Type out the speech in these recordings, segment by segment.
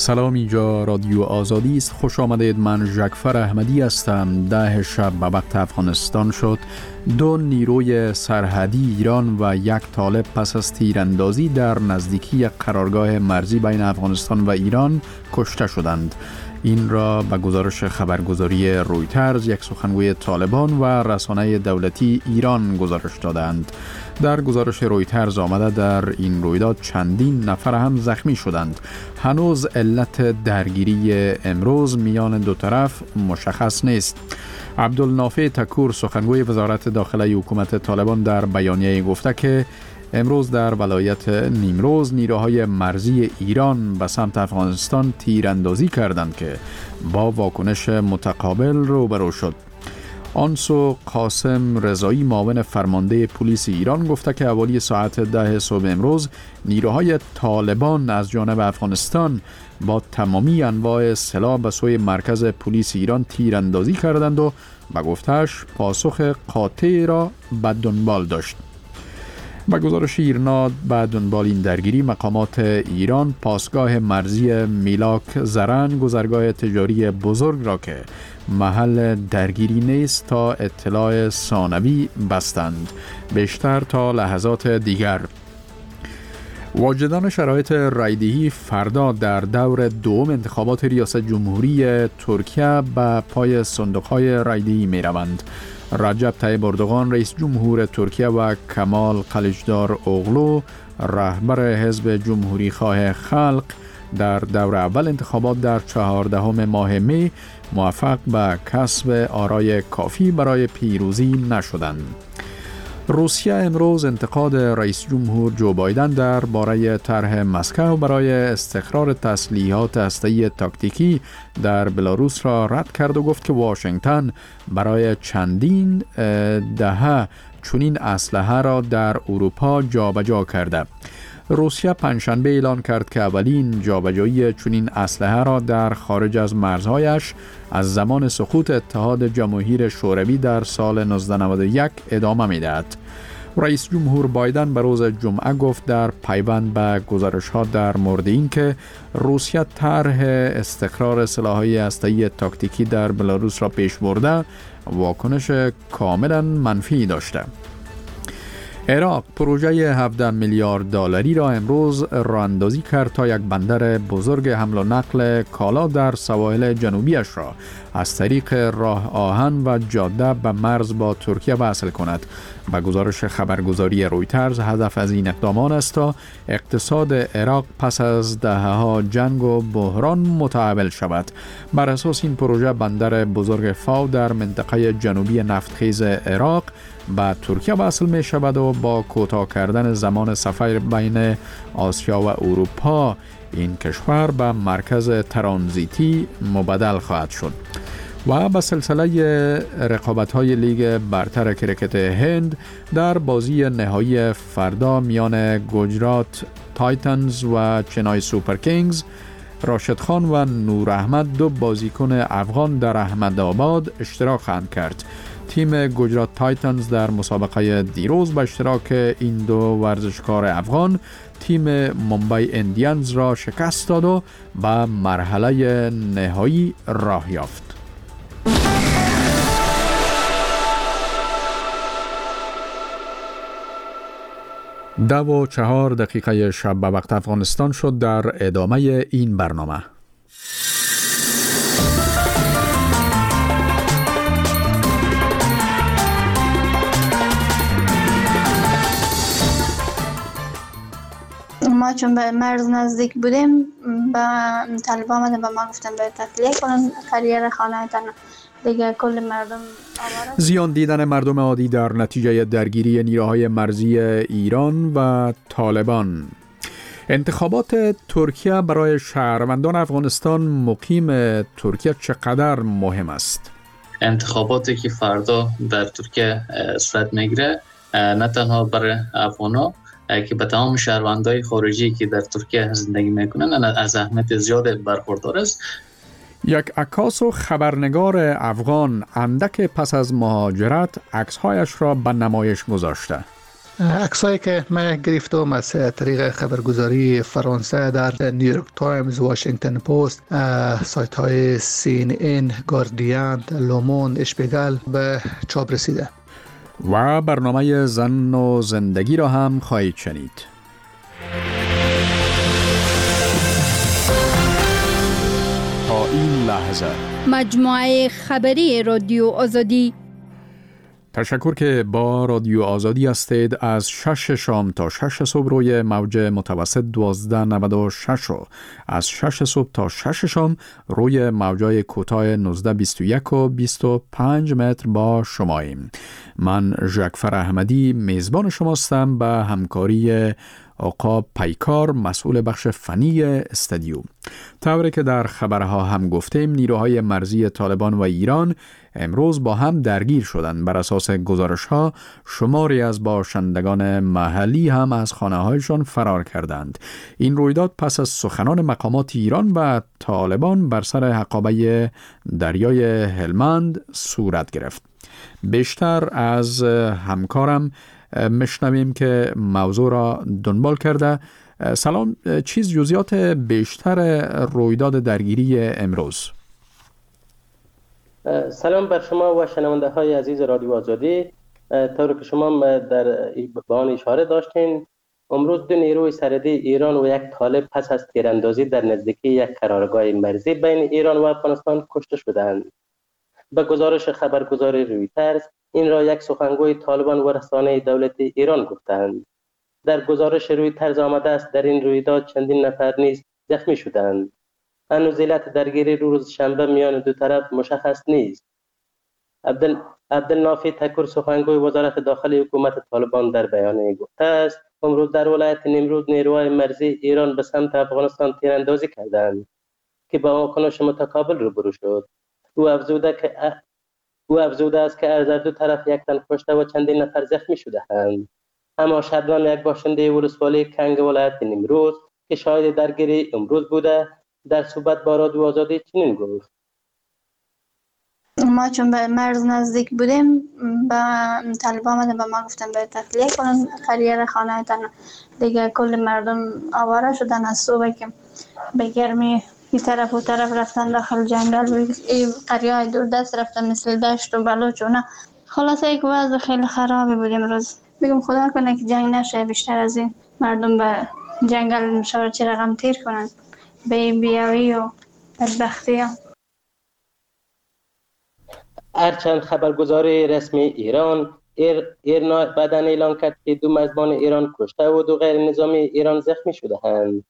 سلام، اینجا رادیو آزادی است. خوش آمدید. من ژکفر احمدی هستم. 10 شب به وقت افغانستان شد. 2 نیروی سرحدی ایران و 1 طالب پس از تیراندازی در نزدیکی قرارگاه مرزی بین افغانستان و ایران کشته شدند. این را به گزارش خبرگزاری رویترز یک سخنگوی طالبان و رسانه دولتی ایران گزارش دادند. در گزارش رویترز آمده در این رویداد چندین نفر هم زخمی شدند. هنوز علت درگیری امروز میان دو طرف مشخص نیست. عبدالنافع تکور سخنگوی وزارت داخلی حکومت طالبان در بیانیه گفته که امروز در ولایت نیمروز نیروهای مرزی ایران به سمت افغانستان تیراندازی کردند که با واکنش متقابل روبرو شد. آنسو قاسم رضایی معاون فرمانده پلیس ایران گفته که حوالی ساعت 10 صبح امروز نیروهای طالبان از جانب افغانستان با تمامی انواع سلاح به سوی مرکز پلیس ایران تیراندازی کردند و به گفته‌اش پاسخ قاطع را به دنبال داشت. با گزارش ایرنا به دنبال این درگیری مقامات ایران پاسگاه مرزی میلاک زرن گذرگاه تجاری بزرگ را که محل درگیری نیست تا اطلاع ثانوی بستند. بیشتر تا لحظات دیگر. واجدان شرایط رایدهی فردا در دور دوم انتخابات ریاست جمهوری ترکیه به پای صندوق‌های رایدهی می روند. رجب طیب اردوغان رئیس جمهور ترکیه و کمال قلیچدار اوغلو رهبر حزب جمهوری خواه خلق در دور اول انتخابات در 14 ماه می موفق به کسب آرای کافی برای پیروزی نشدند. روسیه امروز انتقاد رئیس جمهور جو بایدن درباره طرح مسکو برای استقرار تسلیحات هسته‌ای تاکتیکی در بلاروس را رد کرد و گفت که واشنگتن برای چندین دهه چنین اسلحه را در اروپا جابجا کرده. روسیه پنجشنبه اعلان کرد که اولین جابجایی چنین اسلحه را در خارج از مرزهایش از زمان سقوط اتحاد جماهیر شوروی در سال 1991 ادامه می‌دهد. رئیس جمهور بایدن به روز جمعه گفت در پیوند به گزارش‌ها در مورد این که روسیه طرح استقرار سلاح‌های هسته‌ای تاکتیکی در بلاروس را پیش برده، واکنش کاملا منفی داشته. عراق پروژه 17 میلیارد دلاری را امروز راه اندازی کرد تا یک بندر بزرگ حمل و نقل کالا در سواحل جنوبیش را از طریق راه آهن و جاده به مرز با ترکیه وصل کند. به گزارش خبرگزاری رویترز هدف از این اقدامان است تا اقتصاد عراق پس از دهه‌ها جنگ و بحران متحول شود. بر اساس این پروژه بندر بزرگ فاو در منطقه جنوبی نفتخیز عراق به ترکیه وصل می شود و با کوتاه کردن زمان سفر بین آسیا و اروپا این کشور به مرکز ترانزیتی مبدل خواهد شد. و به سلسله رقابت‌های لیگ برتر کرکت هند در بازی نهایی فردا میان گجرات تایتنز و چنای سوپر کینگز، راشد خان و نور احمد 2 بازیکن افغان در احمدآباد اشتراک خواهند کرد. تیم گجرات تایتنز در مسابقه دیروز به اشتراک این 2 ورزشکار افغان تیم ممبئی اندیانز را شکست داد و به مرحله نهایی راه یافت. ده و 4 دقیقه شب به وقت افغانستان شد. در ادامه این برنامه ما چون به مرز نزدیک بودیم به طالبان آمدن به ما گفتن باید تخلیه کنن کریر خانه‌تان دیگه کل مردم آواره. زیان دیدن مردم عادی در نتیجه درگیری نیروهای مرزی ایران و طالبان. انتخابات ترکیه برای شهروندان افغانستان مقیم ترکیه چقدر مهم است؟ انتخاباتی که فردا در ترکیه صورت میگیره نه تنها برای افغانا که به تمام شهروندان خارجی که در ترکیه زندگی میکنن از اهمیت زیاد برخوردار است. یک عکاس و خبرنگار افغان اندک پس از مهاجرت عکسهایش را به نمایش گذاشته. عکسایی که من گرفتم از طریق خبرگزاری فرانسه در نیویورک تایمز، واشنگتن پست، سایت های CNN، گاردین، لوموند، اشپیگل به چاپ رسیده و برنامه زن و زندگی را هم خواهید شنید. تا این لحظه مجموعه خبری رادیو آزادی. تشکر که با رادیو آزادی هستید. از 6 شام تا 6 صبح روی موج متوسط 1296 و از 6 صبح تا 6 شام روی موجای کوتاه 1921 و 25 متر با شماییم. من ژکفر احمدی میزبان شماستم به همکاری آقا پیکار مسئول بخش فنی استودیو. طوری که در خبرها هم گفتیم، نیروهای مرزی طالبان و ایران امروز با هم درگیر شدند. بر اساس گزارش‌ها شماری از باشندگان محلی هم از خانه‌هایشان فرار کردند. این رویداد پس از سخنان مقامات ایران و طالبان بر سر حقابه دریای هلمند صورت گرفت. بیشتر از همکارم مشنویم که موضوع را دنبال کرده. سلام، چیز جزئیات بیشتر رویداد درگیری امروز؟ سلام بر شما و شنونده های عزیز رادیو آزادی. طور که شما در بیان اشاره داشتین، امروز دو نیروی سرحدی ایران و یک طالب پس از تیراندازی در نزدیکی یک قرارگاه مرزی بین ایران و افغانستان کشته شدند. به گزارش خبرگزاری رویترز، این را یک سخنگوی طالبان و رسانه دولتی ایران گفتند. در گزارش رویترز آمده است در این رویداد چندین نفر نیز زخمی شدند. هنوز علت درگیری روز شنبه میان دو طرف مشخص نیست. عبدالنافی تکور سخنگوی وزارت داخلی حکومت طالبان در بیانیه گفته است امروز در ولایت نیمروز نیروهای مرزی ایران به سمت افغانستان تیراندازی کردند که با واکنش متقابل روبرو شد. او افزوده است که از دو طرف یک تن کشته و چندین نفر زخمی شده‌اند. اما شبنام، یک باشنده ولسوالی کنگ ولایت نیمروز که شاهد درگیری امروز بوده، در صحبت با رادیو آزادی چنین گفت: ما چون به مرز نزدیک بودیم، به طالب آمده به ما گفتن به تخلیه کنن قریه خانه تن دیگه. کل مردم آواره شدن از صبح که به گرمی این طرف و طرف رفتن داخل جنگل. قریه های دور دست رفتن مثل دشت و بلوچ و نه. خلاصه یک وضع خیلی خرابی بود امروز. بگم خدا کنه که جنگ نشه، بیشتر از این مردم به جنگل مشاور چه رقم تیر کنن به این بیاوی و بدبختی ها. هرچند خبرگزاری رسمی ایران ایرنا بعداً اعلان کرد که دو مزبان ایران کشته و دو غیر نظامی ایران زخمی شده‌اند.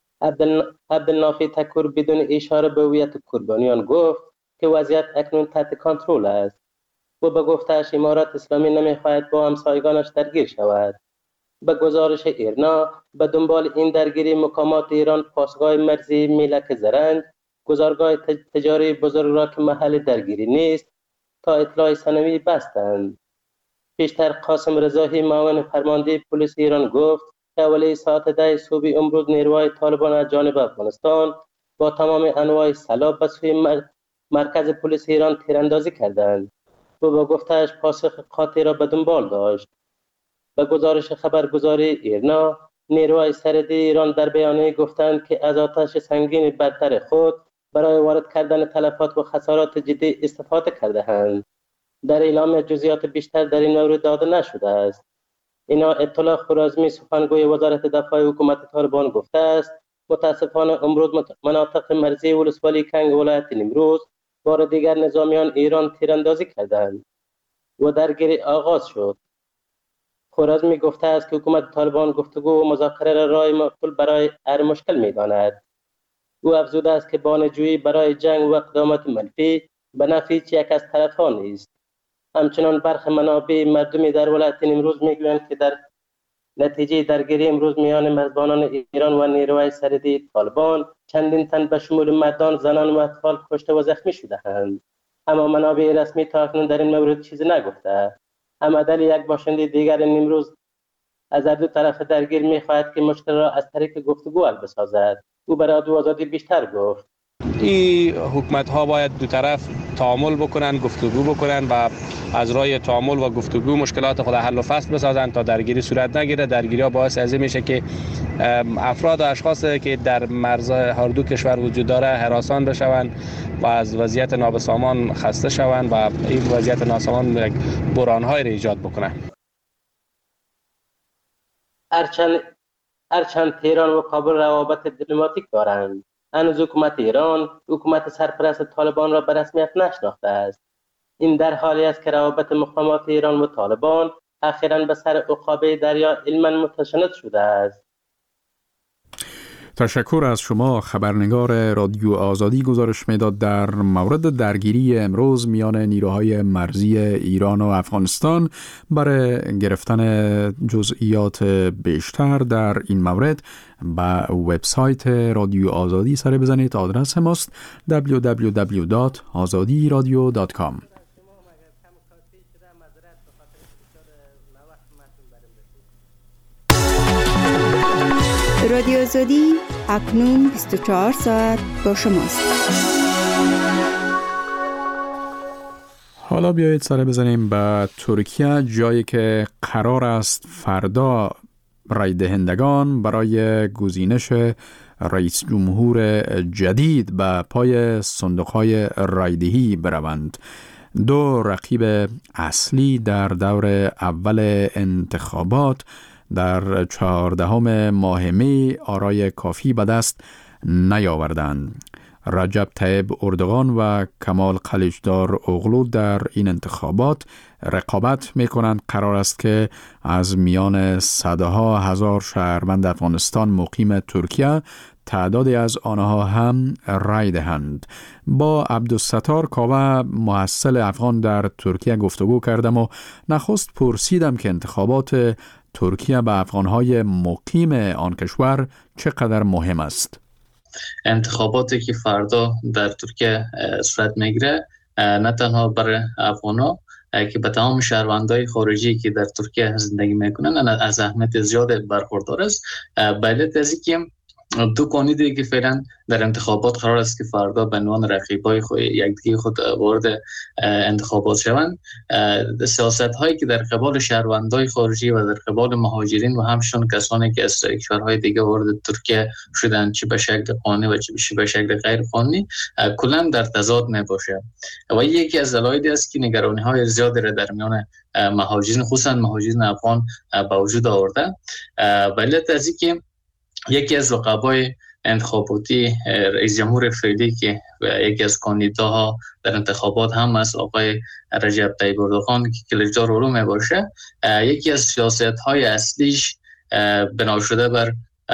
عبدالنافی تکور بدون اشاره به هویت قربانیان گفت که وضعیت اکنون تحت کنترل است و به گفته‌اش امارات اسلامی نمی‌خواهد با همسایگانش درگیر شود. به گزارش ایرنا، به دنبال این درگیری مقامات ایران پاسگاه مرزی میلک زرنج، گذارگاه تجاری بزرگ را که محل درگیری نیست، تا اطلاع ثانوی بستند. پیشتر قاسم رضایی معاون فرمانده پلیس ایران گفت که اولی ساعت 10 صبح امروز نیروهای طالبان از جانب افغانستان با تمام انواع سلاح به سوی مرکز پلیس ایران تیراندازی کردند و با گفته‌اش پاسخ قاطع را به دنبال داشت. به گزارش خبرگزاری ایرنا، نیروهای سرحدی ایران در بیانیه گفتند که از آتش سنگین برتر خود برای وارد کردن تلفات و خسارات جدی استفاده کرده‌اند. در اعلام جزئیات بیشتر در این مورد داده نشده است. اینا اطلاع خورازمی سخنگوی وزارت دفاع حکومت طالبان گفته است متاسفانه امروز مناطق مرزی ولسوالی کنگ ولایت نیمروز بار دیگر نظامیان ایران تیراندازی کردند و درگیری آغاز شد. خورازمی گفته است که حکومت طالبان گفتگو و مذاکره را راه معقول برای هر مشکل می‌داند. او افزوده است که بانه‌جویی برای جنگ و اقدامات منفی به نفع یک از طرفان نیست. همچنان برخی منابع مردمی در ولایت نیمروز میگویند که در نتیجه درگیری امروز میان مرزبانان ایران و نیروهای سرحدی طالبان چندین تن به شمول مردان، زنان و اطفال کشته و زخمی شده‌اند. اما منابع رسمی تا اکنون در این مورد چیزی نگفته. حمدعلی، یک باشنده دیگر نیمروز، از دو طرف درگیر می‌خواهد که مشکل را از طریق گفتگو حل بسازد. او برای رادیو آزادی بیشتر گفت: این حکومت ها باید دو طرف تعامل بکنن، گفتگو بکنن و از راه تعامل و گفتگو مشکلات خود حل و فصل بسازند تا درگیری صورت نگیره. درگیری‌ها باعث از این میشه که افراد و اشخاصی که در مرزهای هر دو کشور وجود داره هراسان بشوند و از وضعیت نابسامان خسته شوند و این وضعیت ناسامان بحران‌های را ایجاد بکنه. هرچند تهران و کابل روابط دیپلماتیک دارند، هنوز حکومت ایران حکومت سرپرست طالبان را به رسمیت نشناخته است. این در حالی است که روابط مقامات ایران و طالبان اخیراً به سر عقابه دریا علما متشنج شده است. تشکر از شما. خبرنگار رادیو آزادی گزارش میداد در مورد درگیری امروز میان نیروهای مرزی ایران و افغانستان. برای گرفتن جزئیات بیشتر در این مورد به وبسایت رادیو آزادی سر بزنید. آدرس ماست www.azadiradio.com. رادیو آزادی اکنون 24 ساعت با شماست. حالا بیایید سر بزنیم به ترکیه، جایی که قرار است فردا رای دهندگان برای گزینش رئیس جمهور جدید به پای صندوق‌های رایدهی بروند. دو رقیب اصلی در دور اول انتخابات در 14 ماه می آرای کافی به دست نیاوردند. رجب طیب اردوغان و کمال کلیچدار اوغلو در این انتخابات رقابت می کنند. قرار است که از میان صدها هزار شهروند افغانستان مقیم ترکیه تعدادی از آنها هم رای دهند. با عبدالستار کاوه محصل افغان در ترکیه گفتگو کردم و نخست پرسیدم که انتخابات ترکیه به افغانهای مقیم آن کشور چقدر مهم است. انتخاباتی که فردا در ترکیه صورت میگیره نه تنها برای افغان‌ها که به تمام شهروندای خارجی که در ترکیه زندگی میکنن از اهمیت زیاد برخوردار است. به علت از اینکه دو کاندیدایی که فعلا در انتخابات قرار است که فردا به عنوان رقیبای یکدیگر خود وارد انتخابات شوند، سیاست هایی که در قبال شهروندای خارجی و در قبال مهاجرین و همچنین کسانی که از کشورهای دیگه وارد ترکیه شدند، چه به شکل قانونی و چه به شکل غیر قانونی، کلا در تضاد میباشه و یکی از دلایلی است که نگرانی های زیادی را در میان مهاجرین خصوصا مهاجرین افغان به وجود آورده. به علت از اینکه یکی از رقبای انتخاباتی رئیس جمهور فعلی که یکی از کاندیداها در انتخابات هم است، آقای رجب طیب اردوغان که کلیددار اولو می باشه، یکی از سیاست‌های اصلیش بنا شده بر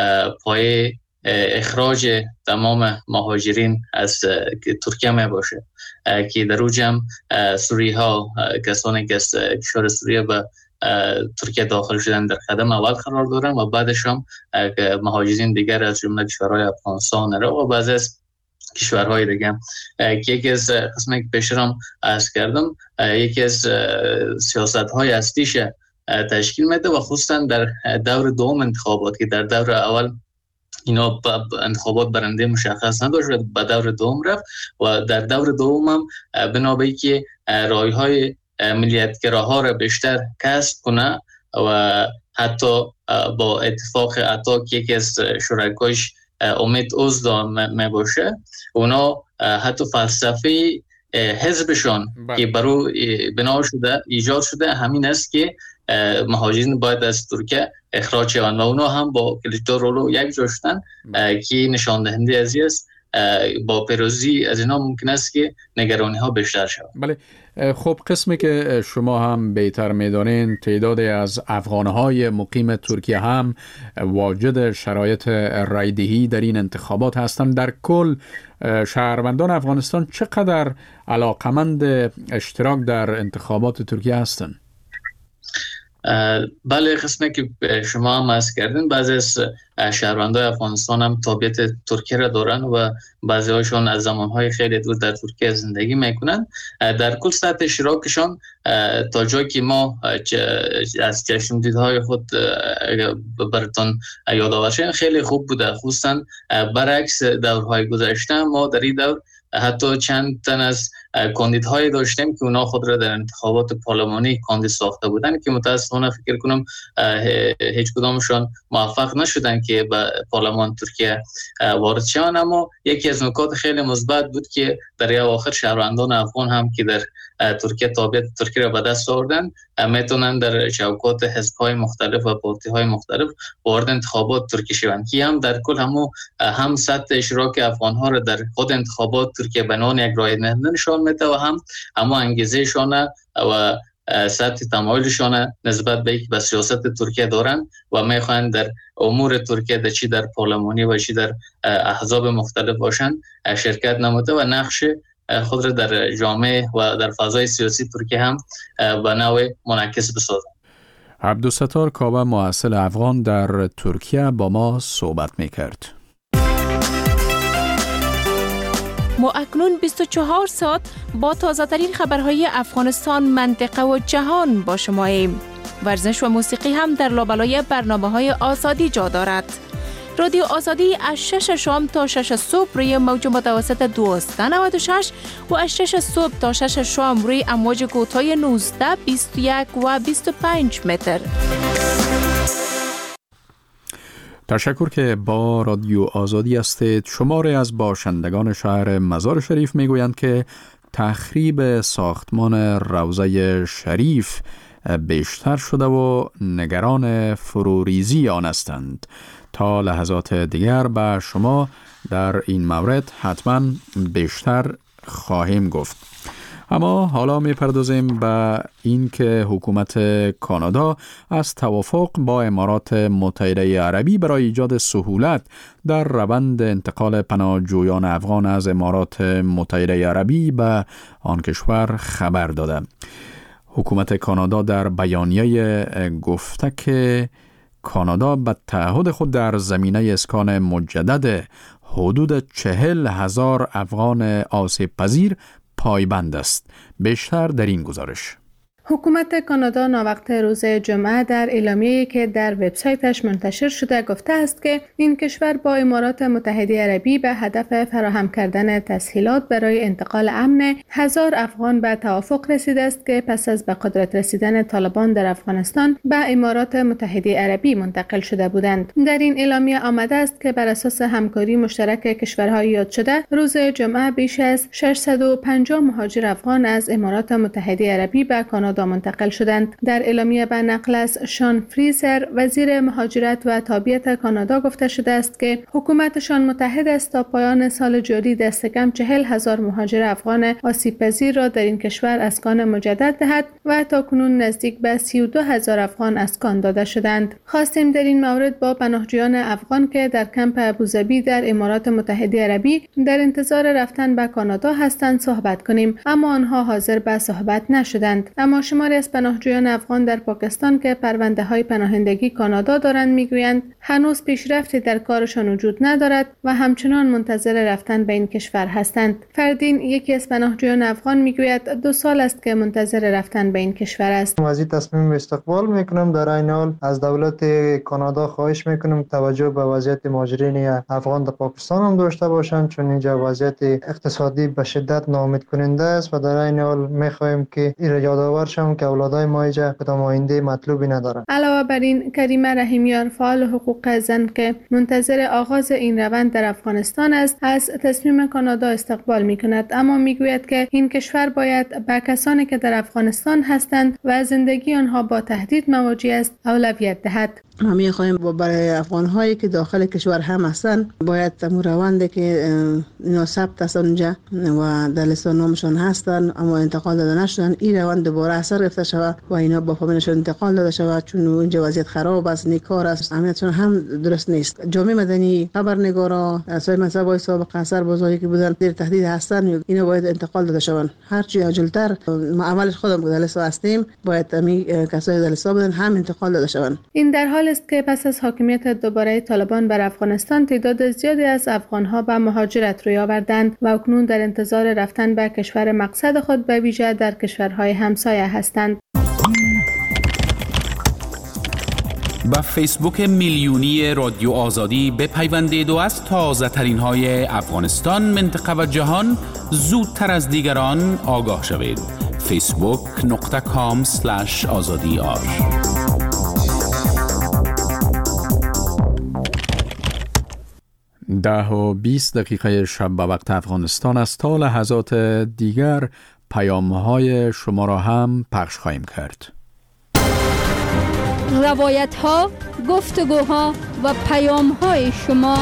پای اخراج تمام مهاجرین از ترکیه می باشه که در اوج هم سوری‌ها، کسانی که از کشور سوریه به ترکیه داخل شدن در قدم اول قرار دارن و بعدش هم مهاجرین دیگر از جمله کشورهای افغانستان و بعضی از کشورهای دیگه که یکی از قسمی که پیش هم عرض کردم یکی از سیاست‌های اصلیش تشکیل میده و خصوصا در دور دوم انتخابات که در دور اول اینا انتخابات برنده مشخص نداشت و به دور دوم رفت و در دور دوم هم بنابراین که رایهای ملیتگراها را بیشتر کسب کنه و حتی با اتفاق عطا که یکی از شرکایش امید اوزدا می باشه، اونا حتی فلسفه حزبشان که برو بنا شده ایجاد شده همین است که مهاجرین باید از ترکیه اخراج شوند و اونا هم با کلیددار اولو یک جا شدن که نشان دهنده از است با پیروزی از اینا ممکن است که نگرانی ها بیشتر شود. بله، خب قسمی که شما هم بهتر میدانین تعدادی از افغانهای مقیم ترکیه هم واجد شرایط رایدهی در این انتخابات هستند. در کل شهروندان افغانستان چقدر علاقمند اشتراک در انتخابات ترکیه هستند؟ بله، قسمی که شما هم عرض کردین بعضی از شهروندان افغانستان هم تابعیت ترکیه را دارن و بعضی هاشون از زمانهای خیلی دور در ترکیه زندگی میکنن. در کل سطح اشتراکشان تا جایی که ما از چشمدیدهای خود براتون یادآور شدیم خیلی خوب بوده، خصوصا برعکس دورهای گذشته ما در این دور حتی چند تن از کاندیداهایی داشتیم که اونا خود را در انتخابات پارلمانی کاندید ساخته بودن که متاسفانه فکر کنم هیچ کدامشان موفق نشدن که به پارلمان ترکیه وارد شوند. اما یکی از نکات خیلی مثبت بود که در اواخر شهروندان افغان هم که در ترکیه تابعیت ترکیه را به دست آوردن میتونن در چوکات حزب‌های مختلف و پارتی‌های مختلف وارد انتخابات ترکیه شوند که هم در کل هم سطح اشتراک افغان‌ها را در خود انتخابات ترکیه به عنوان یک رای دهنده نشان میده و هم انگیزه‌شان و سطح تمایلشان نسبت به سیاست ترکیه دارن و میخواهند در امور ترکیه چی در پارلمانی و چی در احزاب مختلف باشند شرکت نموده و نقش خود را در جامعه و در فضای سیاسی ترکیه هم به نوع منعکس بسازند. عبدالستار کاوه محصل افغان در ترکیه با ما صحبت میکرد. ما اکنون 24 ساعت با تازه ترین خبرهای افغانستان، منطقه و جهان با شماییم. ورزش و موسیقی هم در لابلای برنامه‌های آزادی جا دارد. رادیو آزادی از 6 شام تا 6 صبح روی موج متوسط 1296 و از 6 صبح تا 6 شام روی امواج کوتاه 19، 21 و 25 متر. تشکر که با رادیو آزادی هستید. شماری از باشندگان شهر مزار شریف میگویند که تخریب ساختمان روضه شریف بیشتر شده و نگران فروریزی آن هستند. تا لحظات دیگر به شما در این مورد حتما بیشتر خواهیم گفت. اما حالا میپردازیم به این که حکومت کانادا از توافق با امارات متحده عربی برای ایجاد سهولت در روند انتقال پناهجویان افغان از امارات متحده عربی به آن کشور خبر داده. حکومت کانادا در بیانیه گفته که کانادا به تعهد خود در زمینه اسکان مجدد حدود 40,000 افغان آسیب پذیر پایبند است. بیشتر در این گزارش. حکومت کانادا ناوقت روز جمعه در اعلامیه‌ای که در وبسایتش منتشر شده گفته است که این کشور با امارات متحده عربی به هدف فراهم کردن تسهیلات برای انتقال امن 1000 افغان به توافق رسیده است که پس از به قدرت رسیدن طالبان در افغانستان به امارات متحده عربی منتقل شده بودند. در این اعلامیه آمده است که بر اساس همکاری مشترک کشورهای یاد شده روز جمعه بیش از 650 مهاجر افغان از امارات متحده عربی به کانادا منتقل شدند. در اعلامیه به نقل از شان فریزر وزیر مهاجرت و تابعیت کانادا گفته شده است که حکومتشان متحد است تا پایان سال جاری دست کم 40,000 مهاجر افغان آسیب پذیر را در این کشور اسکان مجدد دهد و تاکنون نزدیک به 32,000 افغان اسکان داده شدند. خواستیم در این مورد با پناهجویان افغان که در کمپ ابوظبی در امارات متحده عربی در انتظار رفتن به کانادا هستند صحبت کنیم، اما آنها حاضر به صحبت نشدند. اما شماری از پناهجویان افغان در پاکستان که پرونده‌های پناهندگی کانادا دارند میگویند هنوز پیشرفتی در کارشان وجود ندارد و همچنان منتظر رفتن به این کشور هستند. فردین یکی از پناهجویان افغان میگوید 2 سال است که منتظر رفتن به این کشور است. وزیر تصمیم استقبال میکنم. در این حال از دولت کانادا خواهش میکنم توجه به وضعیت مهاجرین افغان در پاکستان هم داشته باشند، چون اینجا وضعیت اقتصادی به شدت ناامید کننده است و در این حال میخواهیم که این یادآور شوم که اولادای ما اینجا کدام آینده مطلوبی ندارند. علاوه بر این کریمه رحیمیان فعال حقوق زن که منتظر آغاز این روند در افغانستان است از تصمیم کانادا استقبال میکند، اما میگوید که این کشور باید به کسانی که در افغانستان هستند و زندگی آنها با تهدید مواجه است اولویت دهد. ما می‌خوایم برای افغان‌هایی که داخل کشور هم هستند باید روندی که اینا ثبت هستند اونجا و در لیست نامشون هستند اما انتقال داده نشدن، این روند دوباره اثر گرفته شود و اینا با فامیلشون انتقال داده شود، چون اینجا وضعیت خراب است، نیکار است، امنیتشون هم درست نیست. جامعه مدنی، خبرنگارا، اسای مذهبی سابق اثر بازاری که بودن در تهدید هستند، اینا باید انتقال داده شوند. هر چی عاجل‌تر. ما اولش خودم در لیست هستیم، باید همین کسایی در لیست بودن هم انتقال داده شوند. این در حال است که پس از حاکمیت دوباره طالبان بر افغانستان تعداد زیادی از افغانها به مهاجرت روی آوردند و اکنون در انتظار رفتن به کشور مقصد خود به ویژه در کشورهای همسایه هستند. با فیسبوک میلیونی رادیو آزادی بپیوندید و از تازه ترین های افغانستان، منطقه و جهان زودتر از دیگران آگاه شوید. facebook.com/azadi.ar 10:20 شب به وقت افغانستان است. تا لحظات دیگر پیام‌های شما را هم پخش خواهیم کرد. روایت‌ها، گفتگوها و پیام‌های شما.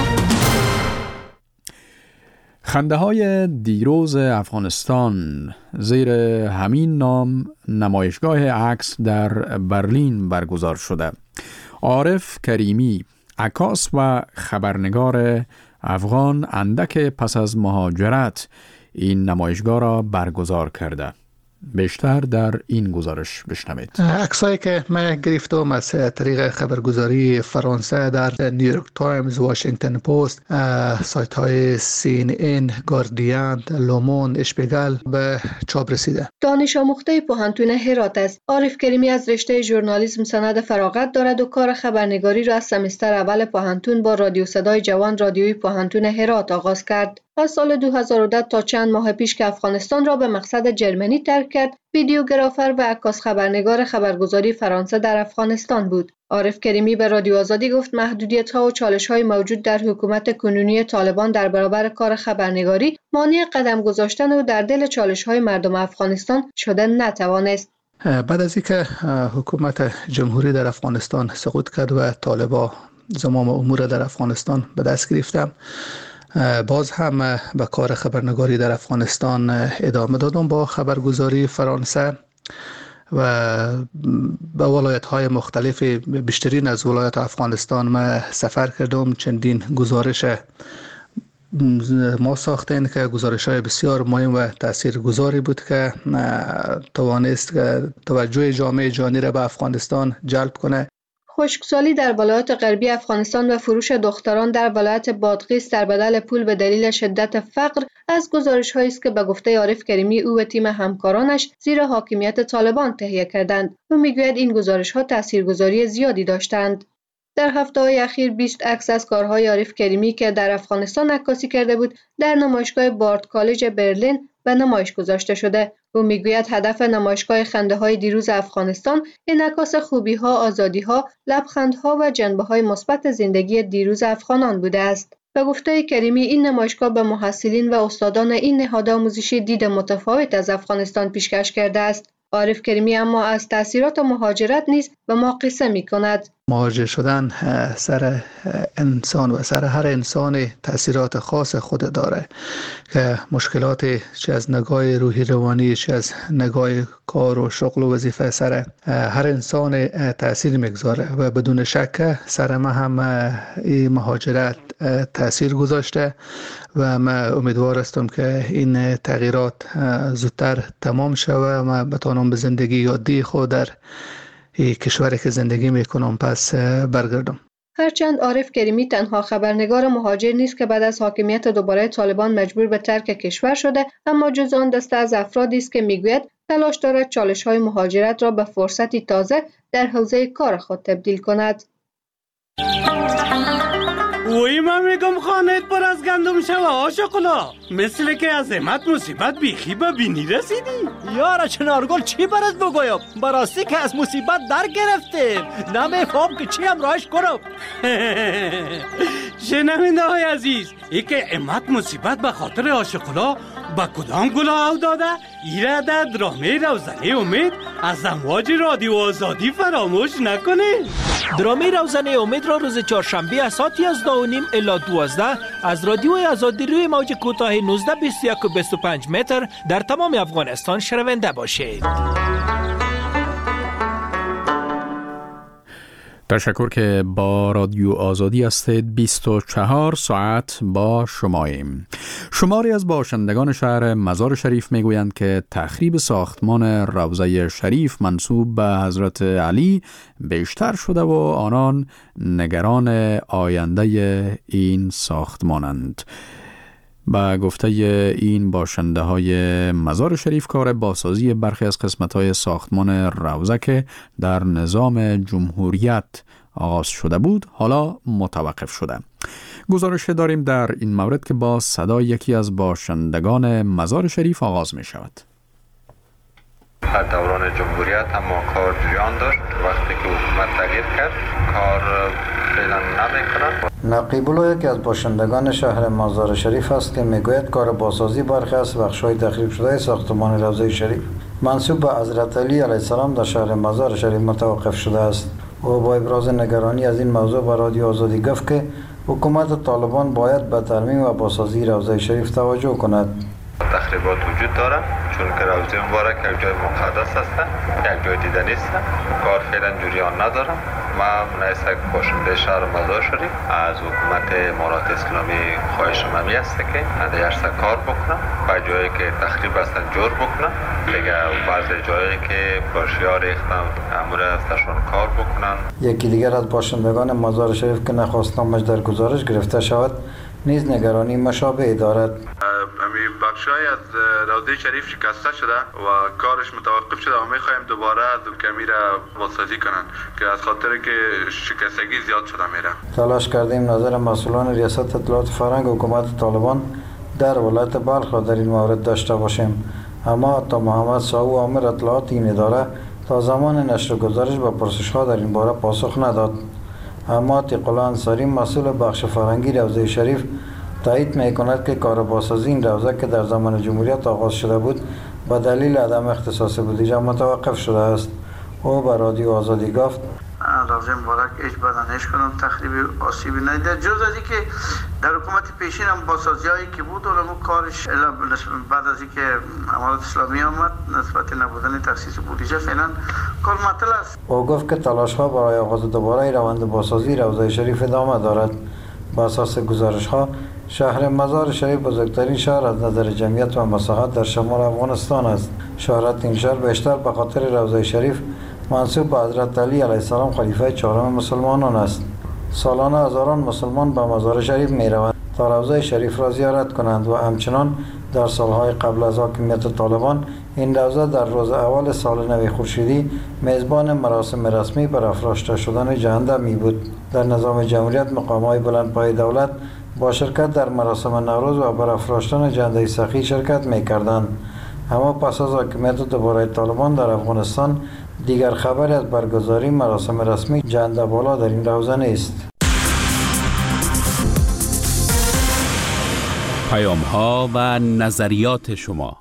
خنده‌های دیروز افغانستان زیر همین نام نمایشگاه عکس در برلین برگزار شده. عارف کریمی، عکاس و خبرنگار افغان، اندک پس از مهاجرت این نمایشگاه را برگزار کرده. بیشتر در این گزارش بشنوید. عکسایی که من گرفتم از طریق خبرگزاری فرانسه در نیویورک تایمز، واشنگتن پست، سایت های CNN، گاردین، لومون، اشپیگل به چاپ رسیده. دانش آموخته پوهنتون هرات است. عارف کریمی از رشته ژورنالیسم سند فراغت دارد و کار خبرنگاری را از سمستر اول پوهنتون با رادیو صدای جوان رادیوی پوهنتون هرات آغاز کرد. از سال 2010 تا چند ماه پیش که افغانستان را به مقصد جرمنی ترک کرد، ویدیوگرافر و عکاس خبرنگار خبرگزاری فرانسه در افغانستان بود. عارف کریمی به رادیو آزادی گفت محدودیت‌ها و چالش‌های موجود در حکومت کنونی طالبان در برابر کار خبرنگاری مانع قدم گذاشتن و در دل چالش‌های مردم افغانستان شده نتوانست. بعد از اینکه حکومت جمهوری در افغانستان سقوط کرد و طالبان زمام امور در افغانستان به دست گرفتند، باز هم به کار خبرنگاری در افغانستان ادامه دادم با خبرگزاری فرانسه و به ولایت‌های مختلف، بیشترین از ولایت افغانستان ما سفر کردم. چندین گزارش ما ساختیم که گزارش‌های بسیار مهم و تاثیرگذاری بود که توانست توجه جامعه جهانی را به افغانستان جلب کنه. خشکسالی در ولایات غربی افغانستان و فروش دختران در ولایت بادغیس در بدل پول به دلیل شدت فقر از گزارش‌هایی است که به گفته عارف کریمی او و تیم همکارانش زیر حاکمیت طالبان تهیه کردند. او میگوید این گزارش‌ها تاثیرگذاری زیادی داشتند. در هفته‌های اخیر 20 عکس از کارهای عارف کریمی که در افغانستان عکاسی کرده بود در نمایشگاه بارت کالج برلین به نمایش گذاشته شده. او میگوید هدف نمایشگاه خنده‌های دیروز افغانستان انعکاس خوبی‌ها، آزادی‌ها، لبخندها و جنبه‌های مثبت زندگی دیروز افغانان بوده است. به گفته کریمی این نمایشگاه به محصلین و استادان این نهاد آموزشی دید متفاوت از افغانستان پیشکش کرده است. عارف کریمی اما از تأثیرات مهاجرت نیز به ما قصه می‌کند. مهاجر شدن سر انسان و سر هر انسان تأثیرات خاص خود داره که مشکلات چه از نگاه روحی روانی، چه از نگاه کار و شغل و وظیفه سر هر انسان تأثیر میگذاره و بدون شک سر ما هم این مهاجرت تأثیر گذاشته و من امیدوار هستم که این تغییرات زودتر تمام شود و من بتونم به زندگی یادی خود در کشوری که زندگی میکنم پس برگردم. هرچند عارف کریمی تنها خبرنگار مهاجر نیست که بعد از حاکمیت دوباره طالبان مجبور به ترک کشور شده، اما جز آن دسته از افرادی است که میگوید تلاش دارد چالش‌های مهاجرت را به فرصتی تازه در حوزه کار خود تبدیل کند. وی من میگم خانهت پر از گندم شوه آشقلا، مثل که از عزمت مصیبت بیخی به بینی رسیدی. یارا چنارگل چی برات بگویم؟ براستی که از مصیبت در گرفتیم، نمیفهم که چی هم راش کنم. شنونده های عزیز، ای که عزمت مصیبت به خاطر آشقلا با کدام گلا او داده؟ ایره در درامه روزنه امید از امواج رادیو آزادی فراموش نکنه. درامه روزنه امید را روز چهارشنبه از ساعت 11:30 الی 12 از رادیو آزادی روی موج کوتاه 19 21 و 25 متر در تمام افغانستان شنونده باشید. تشکر که با رادیو آزادی هستید. 24 ساعت با شماییم. شماری از باشندگان شهر مزار شریف میگویند که تخریب ساختمان روضه شریف منسوب به حضرت علی بیشتر شده و آنان نگران آینده این ساختمانند. با گفته این باشنده های مزار شریف، کار بازسازی برخی از قسمت های ساختمان روضه که در نظام جمهوریت آغاز شده بود حالا متوقف شده. گزارش داریم در این مورد که با صدای یکی از باشندگان مزار شریف آغاز می شود. در دوران جمهوریت اما کار جریان داشت. وقتی که حکومت تغییر کرد کار فعلا نمیکنند. نقیب الله یکی از باشندگان شهر مزار شریف است که میگوید کار بازسازی برخی از بخش‌های تخریب شده ساختمان روضه شریف منسوب به حضرت علی علیه السلام در شهر مزار شریف متوقف شده است. او با ابراز نگرانی از این موضوع به رادیو آزادی گفت که حکومت طالبان باید به ترمیم و بازسازی روضه شریف توجه کند. تخریبات وجود دارد چون که روضه مبارک یک جای مقدس است، یک جای دیدنی است. کار فعلا جریان ندارم. ما مناسب باشنده شهر مزار شریف از حکومت امارات اسلامی خواهشم همی است که درست کار بکنم و جایی که تخریب هستن جور بکنم. دیگه بعضی جایی که باشیا ریختن امور هستشون کار بکنن. یکی دیگر از باشندگان مزار شریف که نخواستنامش در گزارش گرفته شود نیز نگرانی مشابه دارد. بخشای از روضه شریف شکسته شده و کارش متوقف شده و میخوایم دوباره کمی را بازسازی کنند که از خاطر که شکستگی زیاد شده میره. تلاش کردیم نظر مسئولان ریاست اطلاعات فرهنگ حکومت طالبان در ولایت بلخ را در این مورد داشته باشیم، اما تا محمد ساو آمر اطلاعات این اداره تا زمان نشر گزارش به پرسش‌ها در این باره پاسخ نداد. اما عتیق الله انصاری مسئول بخش فرهنگی روضه شریف تایید می‌کند که کار بازسازی این روضه که در زمان جمهوریت آغاز شده بود به دلیل عدم اختصاص بودجه متوقف شده است. او به رادیو آزادی گفت روضه مبارک هیچ بدنش کنم تخریب آسیبی ندیده، جز از اینکه در حکومت پیشین هم بازسازی‌هایی که بود اونم کارش بعد از اینکه امارات اسلامی آمد نسبت نبودن تخصیص بودجه فعلا کار معطل است. او گفت که تلاش‌ها برای آغاز دوباره روند بازسازی روضه شریف ادامه دارد. بر اساس گزارش‌ها شهر مزار شریف بزرگترین شهر از نظر جمعیت و مساحت در شمال افغانستان است. شهرت این شهر بیشتر به خاطر روضه شریف منسوب به حضرت علی علیه السلام خلیفه چهارم مسلمانان است. سالانه هزاران مسلمان به مزار شریف می روند تا روضه شریف را زیارت کنند و همچنان در سالهای قبل از حاکمیت طالبان این روضه در روز اول سال نو خورشیدی میزبان مراسم رسمی بر افراشته شدن جهنده می بود. در نظام جمهوریت مقام‌های بلندپایه دولت با شرکت در مراسم نوروز و بر افراشتن جهنده سخی شرکت می کردند. اما پس از حاکمیت دوباره طالبان در افغانستان دیگر خبری از برگزاری مراسم رسمی جهنده بالا در این روضه نیست. پیام‌ها و نظریات شما.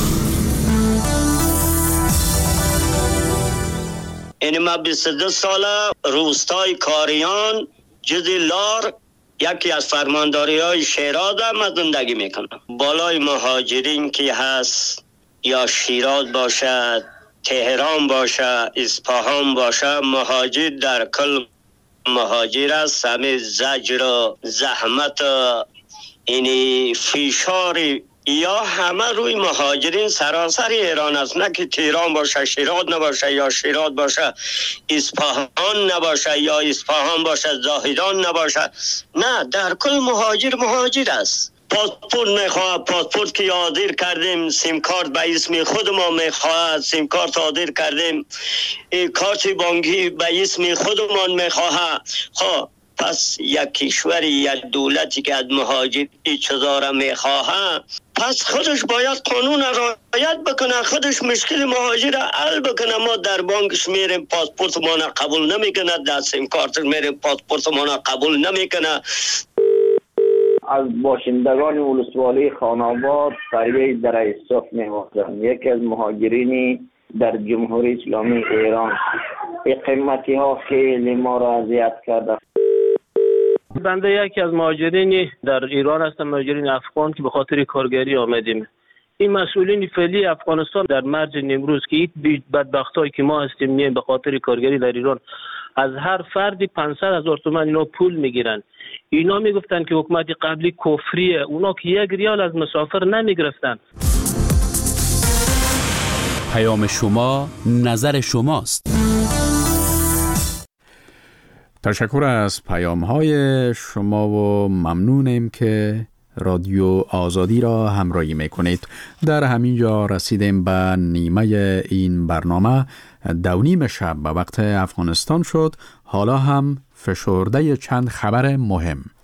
ما 22 ساله روستای کاریان جزی لار یکی از فرمانداری های شیراز هم زندگی میکنم. بالای مهاجرین که هست یا شیراز باشد، تهران باشه، اصفهان باشه، مهاجر در کل مهاجر است. همه زجر و زحمت و اینی فشار یا همه روی مهاجرین سراسر ایران است. نه که تهران باشه شیراز نباشه یا شیراز باشه اصفهان نباشه یا اصفهان باشه زاهدان نباشه، نه در کل مهاجر است. پاسپورت میخواد، پاسپورت که حاضر کردیم، سیم کارت به اسم خود ما میخواد، سیم کارت حاضر کردیم، کارت بانکی به اسم خودمان میخواد. خب پس یک کشوری یک دولتی که از مهاجر چیزا را میخواه، پس خودش باید قانون رعایت بکنه، خودش مشکل مهاجر حل بکنه. ما در بانکش میریم پاسپورت ما را قبول نمیکنه، در سیم کارتش میریم پاسپورت ما را قبول نمیکنه. از باشندگان ولسوالی خان‌آباد پرویز در ایساف می‌باشم، یکی از مهاجرینی در جمهوری اسلامی ایران. قیمتی ها خیلی ما را اذیت کرده. بنده یکی از مهاجرین در ایران هستم، مهاجرین افغان که به خاطر کارگری آمدیم. این مسئولین فعلی افغانستان در مرج نیمروز که این بدبختایی که ما هستیم میایم به خاطر کارگری در ایران، از هر فردی 500,000 تومان اینا پول میگیرن. اینا میگفتن که حکومت قبلی کفریه، اونا که 1 ریال از مسافر نمیگرفتن. پیام شما نظر شماست. تشکر از پیام‌های شما و ممنونیم که رادیو آزادی را همراهی میکنید. در همین جا رسیدیم به نیمه این برنامه. 2:30 شب به وقت افغانستان شد. حالا هم فشرده چند خبر مهم.